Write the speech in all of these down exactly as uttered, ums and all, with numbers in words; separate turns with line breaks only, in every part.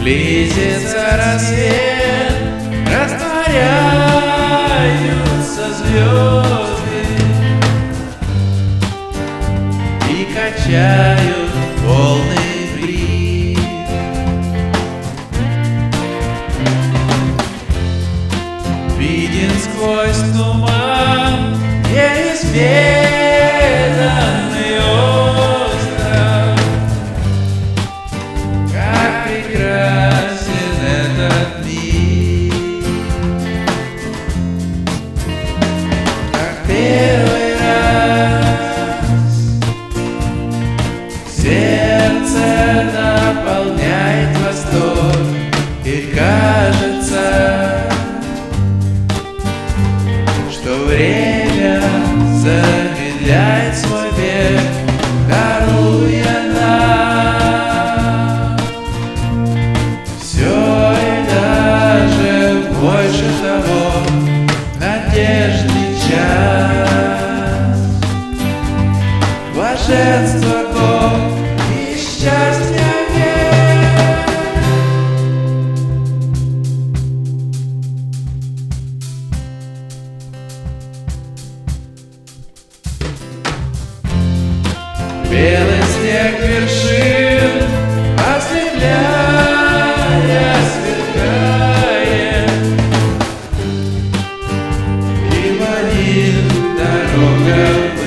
Близится рассвет, растворяются звезды и качают волны бриз. Виден сквозь туман неизведанный остров. Как прекрасен этот мир, как первый раз сердце наполняет восторг, и кажется, что время замедляет свой бег, даруя нам все и даже больше того, надежный час, блаженство год и счастье век. Белый снег вершин, ослепляя, сверкает, и манит дорога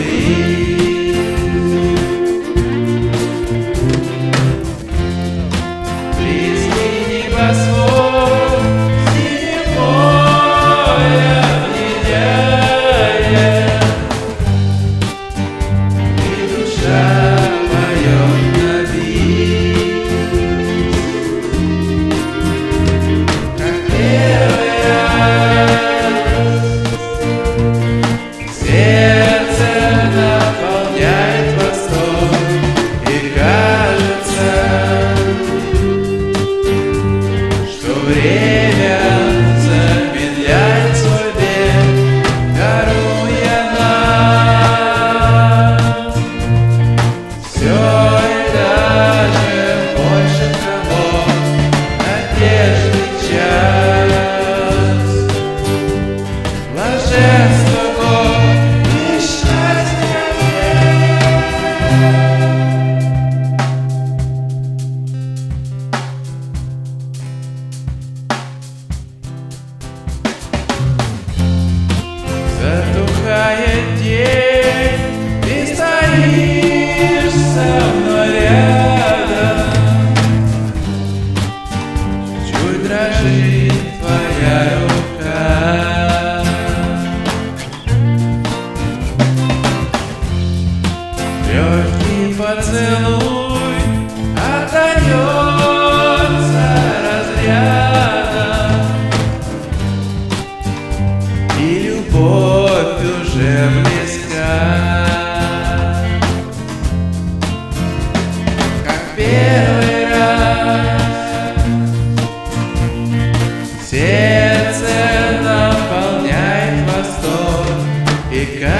ввысь. Близкий небосвод синим морем ледяет, и душа поет на бис, как первый раз сердце наполняет восторг, и кажется, что время замедляет свой бег, даруя нам все и даже больше того, надежный час, блаженство год и счастье век. Затухает день, ты стоишь со мной рядом, чуть дрожит твоя рука. Легкий поцелуй отдается разрядом, и любовь уже близка, как первый раз сердце наполняет восторг, и